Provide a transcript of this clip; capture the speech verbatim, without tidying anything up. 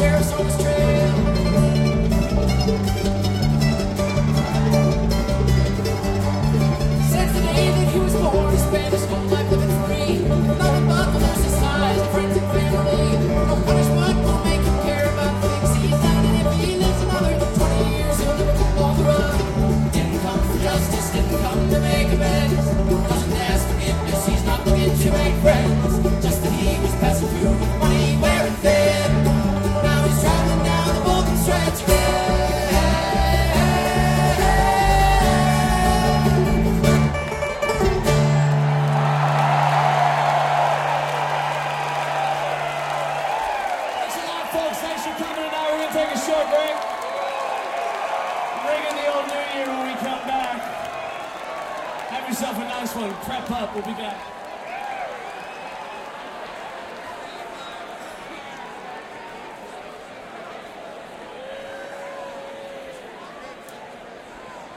sheriff's on his trail. Since the day that he was born, he spent his whole life living free. Nothing but the losest ties, friends and family. No punishment will make him care about things he's done. And if he lives another twenty years, he'll never come on the run. Didn't come for justice, didn't come to make amends. Doesn't ask forgiveness, he's not looking to make friends. Just that he was passing through with money wearing thin. Now he's traveling down the Vulcan stretch. Folks, thanks for coming tonight. We're going to take a short break. Bring in the old new year when we come back. Have yourself a nice one. Prep up. We'll be back.